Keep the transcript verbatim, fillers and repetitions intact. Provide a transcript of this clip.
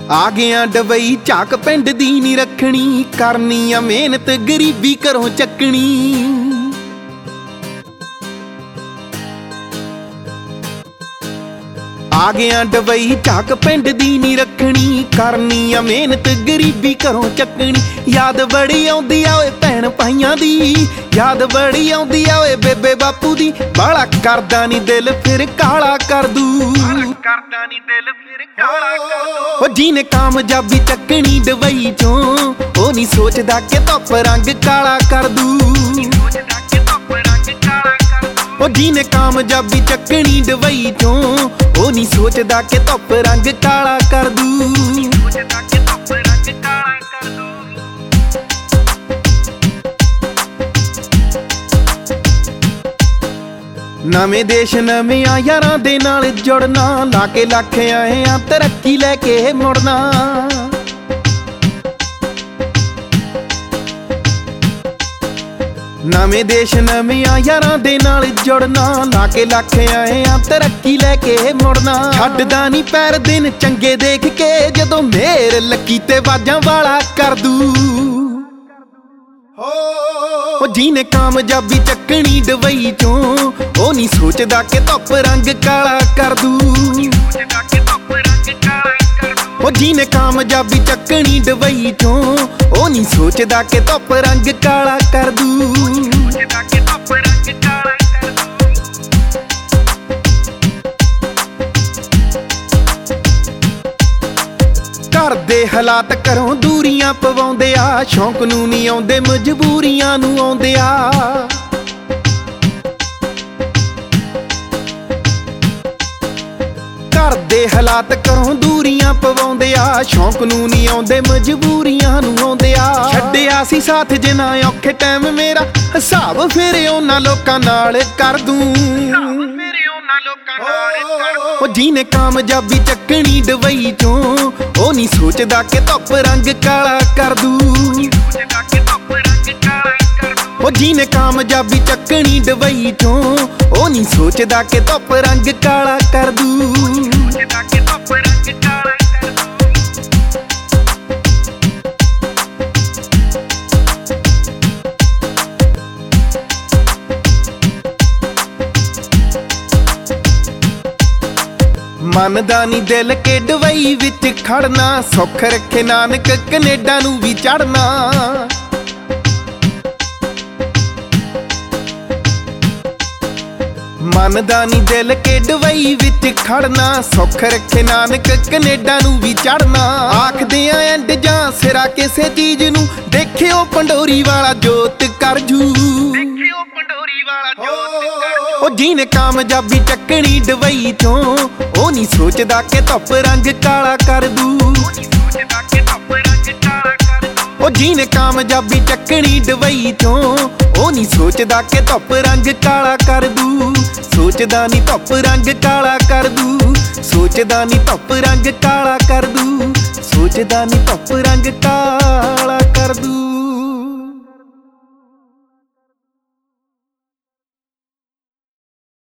ਆ ਗਿਆ ਡਬਈ ਝਾਕ ਪਿੰਡ ਦੀ ਨੀ ਰੱਖਣੀ, ਕਰਨੀ ਆ ਮਿਹਨਤ ਗਰੀਬੀ ਘਰੋਂ ਚੱਕਣੀ। ਆ ਗਿਆ ਡਬਈ ਝਾਕ ਪਿੰਡ ਦੀ ਨੀ ਰੱਖਣੀ, ਕਰਨੀ ਆ ਮਿਹਨਤ ਗਰੀਬੀ ਘਰੋਂ ਚੱਕਣੀ। ਯਾਦ ਬੜੀ ਆਉਂਦੀ ਆ ਓਏ ਭੈਣ ਭਾਈਆਂ ਦੀ, ਯਾਦ ਬੜੀ ਆਉਂਦੀ ਆ ਓਏ ਬੇਬੇ ਬਾਪੂ ਦੀ। ਬਾਲਾ ਕਰਦਾ ਨੀ ਦਿਲ ਫਿਰ ਕਾਲਾ ਕਰ ਦੂ, ਕਰਦਾ ਨੀ ਦਿਲ ਫਿਰ ਕਾਲਾ ਕਰ ਦੂ। ਓ ਜਿਹਨੇ ਕਾਮਯਾਬੀ ਚੱਕਣੀ ਡਬਈ ਚੋਂ, ਉਹ ਨੀ ਸੋਚਦਾ ਕਿ ਧੁੱਪ ਰੰਗ ਕਾਲਾ ਕਰ ਦੂ। ਓ ਜਿਹਨੇ ਕਾਮਯਾਬੀ ਚੱਕਣੀ ਡਬਈ ਚੋਂ, ਉਹ ਨੀ ਸੋਚਦਾ ਕਿ ਧੁੱਪ ਰੰਗ ਕਾਲਾ ਕਰ ਦੂ। ਨਵੇਂ ਦੇਸ਼ ਨਵਿਆਂ ਯਾਰਾਂ ਦੇ ਨਾਲ ਜੁੜਨਾ, ਲਾ ਕੇ ਲੱਖ ਆਏ ਆ ਤਰੱਕੀ ਲੈ ਕੇ ਮੁੜਨਾ। ਨਵੇਂ ਦੇਸ਼ ਨਵਿਆਂ ਯਾਰਾਂ ਦੇ ਨਾਲ ਜੁੜਨਾ, ਲਾ ਕੇ ਲੱਖ ਆਏ ਆ ਤਰੱਕੀ ਲੈ ਕੇ ਮੁੜਨਾ। ਛੱਡਦਾ ਨੀ ਪੈਰ ਦਿਨ ਚੰਗੇ ਦੇਖ ਕੇ, ਜਦੋਂ ਮੇਰ ਲੱਕੀ ਤੇ ਬਾਜਾਂ ਵਾਲਾ ਕਰ ਦੂ। ਓ ਜਿਹਨੇ ਕਾਮਯਾਬੀ ਚੱਕਣੀ ਡਬਈ ਚੋਂ, ਉਹ ਨੀ ਸੋਚਦਾ ਕਿ ਧੁੱਪ ਰੰਗ ਕਾਲਾ ਕਰ ਦੂ। ਓ ਜਿਹਨੇ ਕਾਮਯਾਬੀ ਚੱਕਣੀ ਡਬਈ ਚੋਂ, ਉਹ ਨੀ ਸੋਚਦਾ ਕਿ ਧੁੱਪ ਰੰਗ ਕਾਲਾ ਕਰ ਦੂ। ਘਰ ਦੇ ਹਾਲਾਤ ਘਰੋਂ ਦੂਰੀਆਂ ਪਵਾਉਂਦੇ ਆ, ਸ਼ੌਂਕ ਨੂੰ ਨੀ ਆਉਂਦੇ ਮਜਬੂਰੀਆਂ ਨੂੰ ਆਉਂਦੇ ਆ। ਘਰ ਦੇ ਹਾਲਾਤ ਘਰੋਂ ਦੂਰੀਆਂ ਪਵਾਉਂਦੇ ਆ, ਸ਼ੌਂਕ ਨੂੰ ਨੀ ਆਉਂਦੇ ਮਜਬੂਰੀਆਂ ਨੂੰ ਆਉਂਦੇ ਆ। ਛੱਡਿਆ ਸੀ ਸਾਥ ਜਿਨ੍ਹਾਂ ਔਖੇ ਟਾਈਮ ਮੇਰਾ, ਹਿਸਾਬ ਫਿਰ ਉਹਨਾਂ ਲੋਕਾਂ ਨਾਲ ਕਰ ਦੂੰ। ਓ ਜਿਹਨੇ ਕਾਮਯਾਬੀ ਚੱਕਣੀ ਡਬਈ ਚੋਂ, ਉਹ ਨੀ ਸੋਚਦਾ ਕਿ ਧੁੱਪ ਰੰਗ ਕਾਲਾ ਕਰ ਦੂ। ਓ ਜਿਹਨੇ ਕਾਮਯਾਬੀ ਚੱਕਣੀ ਡਬਈ ਚੋਂ, ਉਹ ਨੀ ਸੋਚਦਾ ਕਿ ਧੁੱਪ ਰੰਗ ਕਾਲਾ ਕਰ ਦੂ। ਮੰਨਦਾ ਨੀ ਦਿਲ ਕੇ ਡਬਈ ਵਿੱਚ ਖੜਨਾ, ਸੁੱਖ ਰੱਖੇ ਨਾਨਕ ਕਨੇਡਾ ਨੂੰ ਵੀ ਚੜਨਾ। ਮੰਨਦਾ ਨੀ ਦਿਲ ਕੇ ਡਬਈ ਵਿੱਚ ਖੜਨਾ, ਸੁੱਖ ਰੱਖੇ ਨਾਨਕ ਕਨੇਡਾ ਨੂੰ ਵੀ ਚੜਨਾ। ਆਖਦੇ ਆ ਐਂਡ ਜਾਂ ਸਿਰਾ ਕਿਸੇ ਚੀਜ਼ ਨੂੰ, ਦੇਖਿਓ ਪੰਡੋਰੀ ਵਾਲਾ ਜੋਤ ਕਰ ਜੂ। ਓ ਜਿਹਨੇ ਕਾਮਯਾਬੀ ਚੱਕਣੀ ਡਬਈ ਚੋਂ, ਉਹ ਨੀ ਸੋਚਦਾ ਕਿ ਧੁੱਪ ਰੰਗ ਕਾਲਾ ਕਰ ਦੂ। ਓ ਜਿਹਨੇ ਕਾਮਯਾਬੀ ਚੱਕਣੀ ਡਬਈ ਚੋਂ, ਉਹ ਨੀ ਸੋਚਦਾ ਕਿ ਧੁੱਪ ਰੰਗ ਕਾਲਾ ਕਰ ਦੂ। ਸੋਚਦਾ ਨੀ ਧੁੱਪ ਰੰਗ ਕਾਲਾ ਕਰ ਦੂ, ਸੋਚਦਾ ਨੀ ਧੁੱਪ ਰੰਗ ਕਾਲਾ ਕਰ ਦੂ, ਸੋਚਦਾ ਨੀ ਧੁੱਪ ਰੰਗ ਕਾਲਾ ਕਰ ਦੂ।